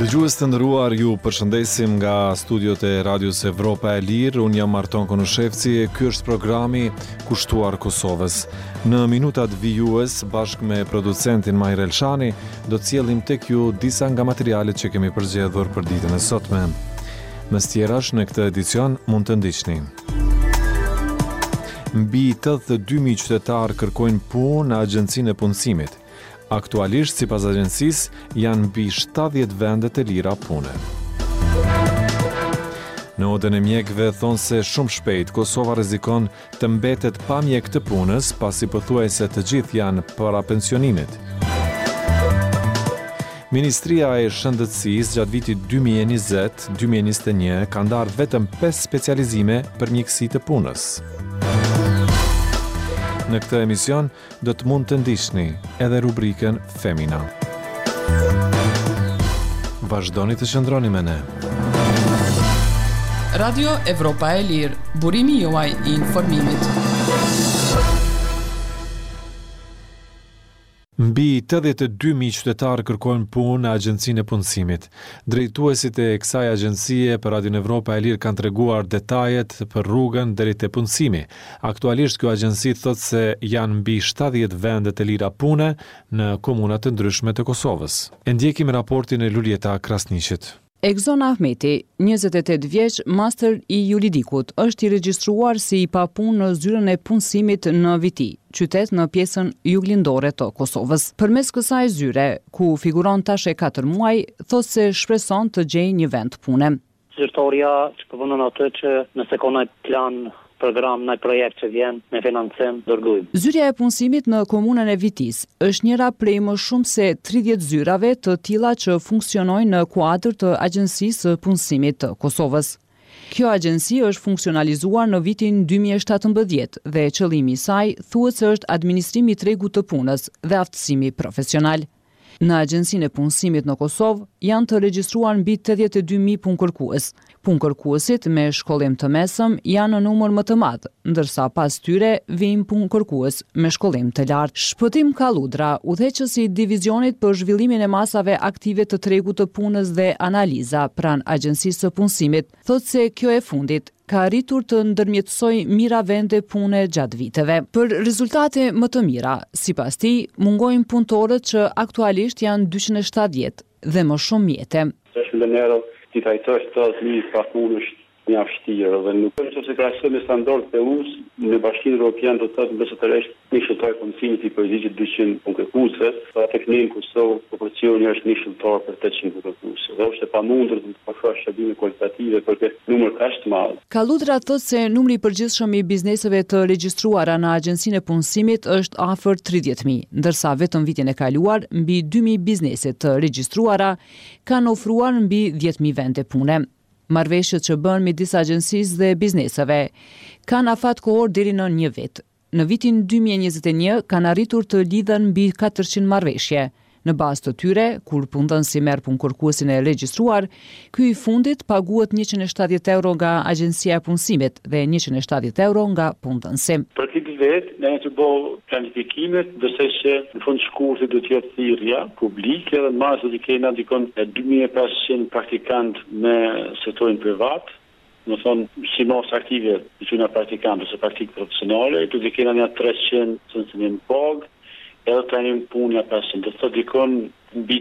Dëgjues të nderuar, ju përshëndesim nga studiot e Radios Evropa e Lirë. Unë jam Marton Konushevci. Ky është programi kushtuar Kosovës. Në minutat vijues, bashkë me producentin Majr Elshani, do të sjellim tek ju disa nga materialet që kemi përzgjedhur për ditën e sotme. Mes tjerash, në këtë edicion mund të ndiqni. Mbi 82.000 qytetarë kërkojnë punë në Agjencinë e Punësimit. Aktualisht, sipas agjencisë, janë mbi 70 vende të lira pune. Në odën e mjekëve thonë se shumë shpejt Kosova rrezikon të mbetet pa mjek të punës, pasi pothuajse të gjithë janë para pensionimit. Ministria e Shëndetësisë gjatë vitit 2020-2021 ka ndarë vetëm 5 specializime për mjekësi të punës. Në këtë emision do të mund të ndiqni edhe rubrikën Femina. Vazhdoni të qëndroni me ne. Radio Evropa e Lirë, burimi juaj I informimit. Mbi 82.000 qytetarë kërkojnë punë në Agjencinë e Punësimit. Drejtuesit e kësaj agjencie për Radio Evropa e Lirë kanë treguar detajet për rrugën deri te punësimi. Aktualisht kjo agjenci thotë se janë mbi 70 vende të lira pune në komuna të ndryshme të Kosovës. E ndjekim raportin e Luljeta Krasniqit. Egzon Ahmeti, 28 vjeç, master I juridikut, është I regjistruar si I papunë në zyrën e punësimit në Viti, qytet në pjesën juglindore të Kosovës. Përmes kësaj zyre, ku figuron tash e 4 muaj, thotë se shpreson të gjejë një vend pune. Zyrtaria që punon atë që nëse ka një plan program, në projekt që vjen me financim, dërgojmë. Zyrja e punësimit në komunën e Vitis është njëra prej më shumë se 30 zyrave të tilla që funksionojnë në kuadër të Agjencisë së Punësimit të Kosovës. Kjo agjenci është funksionalizuar në vitin 2017 dhe qëllimi I saj thuhet se është administrimi I tregut të punës dhe aftësimi profesional. Në Agjencinë e Punësimit në Kosovë janë të regjistruar mbi 82.000 punëkërkues. Punëkërkuesit me shkollim të mesëm janë në numër më të madh, ndërsa pas tyre vijnë punëkërkues me shkollim të lartë. Shpëtim Kalludra, udhëheqësi I divizionit për zhvillimin e masave aktive të tregut të punës dhe analiza pranë Agjencisë së Punësimit, thotë se kjo e fundit ka arritur të ndërmjetësoj mira vende pune gjatë viteve. Për rezultate më të mira, sipas tij, mungojnë punëtorët që aktualisht janë 270 dhe më shumë mjete. Ti trajtosh të një papunësh një vështirë dhe nuk është se krahasoj me standardet e US në Bashkinë Evropiane do të thotë mesatërisht një shëtoj punësimit I përgjigjit 200 punëkërkuesve, pa tek ne në Kosovë proporcioni është një shëtoj për 800 punëkërkuesve. Dhe është e pamundur të pasojë shërbime kualitative për këtë numër kaq të madh. Kalludra thotë se numri I përgjithshëm I bizneseve të regjistruara në Agjencinë e Punësimit është afër 30.000, ndërsa vetëm vitin e kaluar mbi 2.000 biznese të regjistruara kanë ofruar mbi 10.000 vende pune. Marrëveshjet që bën midis agjencisë dhe bizneseve kanë afat kohor deri në 1 vit. Në vitin 2021 kanë arritur të lidhen mbi 400 marrëveshje. Në bazë të tyre, kur punëdhënësi merr punëkërkuesin e regjistruar, ky I fundit paguhet 170 euro nga Agjencia e Punësimit dhe 170 euro nga punëdhënësi. Për këtë vetë, ne të bëjmë planifikimet, dërsa që në fund shkurtit do të jetë thirrja publike dhe në masë do të kena dikon 2500 praktikantë në sektorin privat. Në thonë, si mos aktive të quna praktikantë ose praktikë profesionale, do të kena një 300 centimin pagë, edhe trajnim punja 500, do të thotë dikon mbi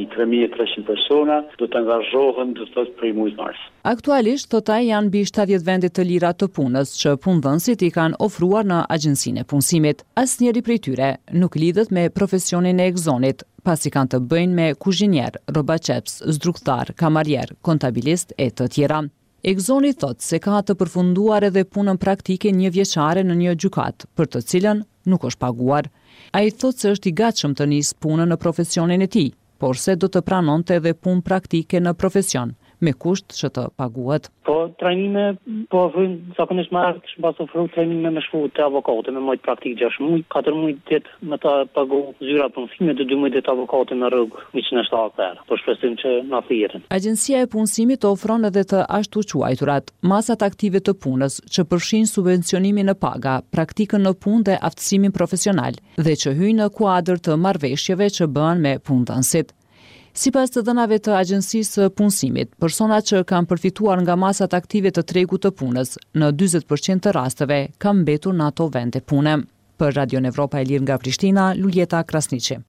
3.300 persona do të angazhohen do të thotë prej muajit mars. Aktualisht thotë ai janë mbi 70 vende të lira të punës që punëdhënësit I kanë ofruar në Agjencinë e Punësimit. Asnjëri prej tyre nuk lidhet me profesionin e egzonit, pasi kanë të bëjnë me kuzhinier, rrobaçeps, zdrugtar, kamarier, kontabilist e të tjera. Egzoni thotë se ka të përfunduar edhe punën praktike 1 vjeçare në një gjykat, për të cilën nuk është paguar. Ai thotë se është I gatshëm të nisë punën në profesionin e tij, por se do të pranonte edhe punë praktike në profesion, me kusht që të paguhet. Po trajnime, po ofrojnë zakonisht marrë, mbas ofrojnë trajnime me shku të avokate, me majtë praktikë 6 muaj, 4 muaj ditë me ta pagu zyra punësimit dhe 2 muaj ditë avokate me rrugë 170 euro. Po shpresim që na thirrën. Agjencia e Punësimit ofron edhe të ashtu quajturat masat aktive të punës që përfshin subvencionimin në paga, praktikën në punë dhe aftësimin profesional dhe që hyjnë në kuadër të marrëveshjeve që bëhen me punëdhënësit. Sipas të dhënave të Agjencisë Punësimit, persona që kanë përfituar nga masat aktive të tregut të punës, në 40% të rasteve kanë mbetur në ato vende pune. Për Radio Evropa e Lirë nga Prishtina, Luljeta Krasniqi.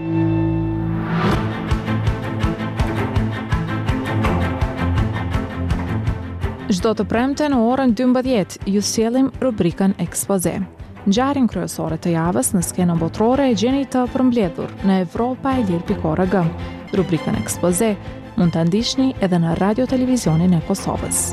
Çdo të premte në orën 12 ju sjellim rubrikën Ekspoze. Ngjarjen kryesore të javës në skenën botërore e gjeni të përmbledhur në europaelir.org. Rubrikën Ekspoze mund ta ndiqni edhe në Radio Televizionin e Kosovës.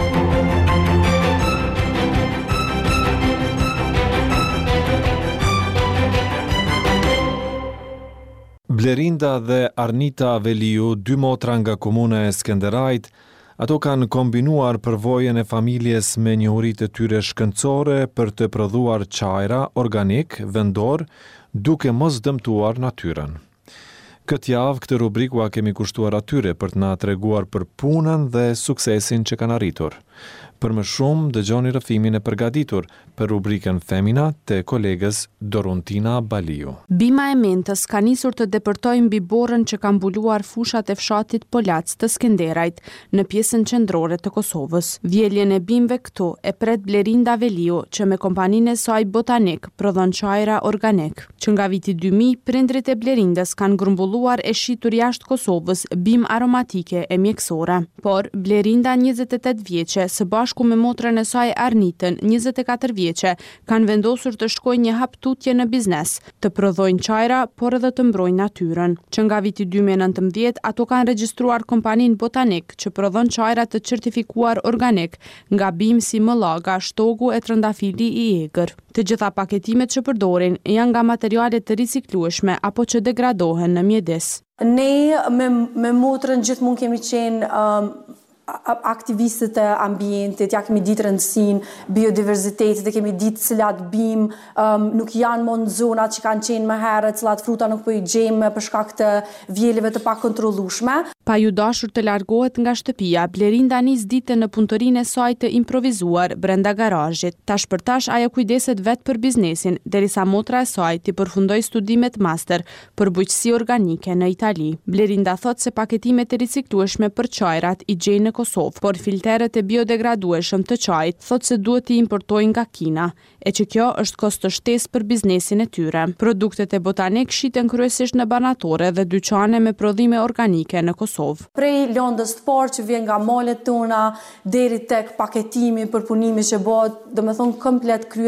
Blerinda dhe Arnita Veliu, dy motra nga komuna e Skenderajt, ato kanë kombinuar përvojën e familjes me njohuritë e tyre shkëndësore për të prodhuar çajra organik, vendor, duke mos dëmtuar natyrën. Këtë javë këtë rubrikë kemi kushtuar atyre për të na treguar për punën dhe suksesin që kanë arritur. Për më shumë, dëgjoni rrëfimin e përgatitur për rubrikën Femina të kolegës Dorontina Baliu. Bima e Mentës ka nisur të depërtojë mbi borën që ka mbuluar fushat e fshatit Polac të Skenderajt në pjesën qendrore të Kosovës. Vjeljen e bimëve këtu e pret Blerinda Veliu, që me kompaninë e saj Botanik prodhon çajra organik. Që nga viti 2000, prindrit e Blerindës kanë grumbulluar e shitur jashtë Kosovës bimë aromatike e mjekësore. Por Blerinda 28 vjeçe së bashku me motrën e saj Arnitën, 24 vjeçe, kanë vendosur të shkojnë një hap tutje në biznes, të prodhojnë çajra, por edhe të mbrojnë natyrën. Që nga viti 2019, ato kanë regjistruar kompaninë Botanik, që prodhon çajra të certifikuar organik, nga bimë si mëllaga, shtogu e trëndafili i egër. Të gjitha paketimet që përdorin janë nga materiale të riciklueshme apo që degradohen në mjedis. Ne me motrën gjithmonë kemi qenë aktivistët e ambientit, ja kemi ditë rëndësinë biodiversitetit, dhe kemi ditë cilat bimë nuk janë më në zonat që kanë qenë më herët, cilat fruta nuk po i gjejmë për shkak të vjeleve të pakontrollueshme. Pa ju dashur të largohet nga shtëpia, Blerinda nis ditën në punëtorinë e saj të improvisuar brenda garazhit. Tash për tash ajo kujdeset vetë për biznesin, derisa motra e saj të përfundoi studimet master për bujqësi organike në Itali. Blerinda thot se paketimet e riciklueshme për çajrat i gjejnë në Kosovë, por filteret e biodegradueshëm të çajit thot se duhet të importojnë nga Kina, e që kjo është kosto shtesë për biznesin e tyre. Produktet e Botanik shiten kryesisht në banatore dhe dyqane me prodhime organike në Kosovë. Prej lëndës të parë që vjen nga malet tona deri tek paketimi, përpunimi që bëhet, domethënë komplet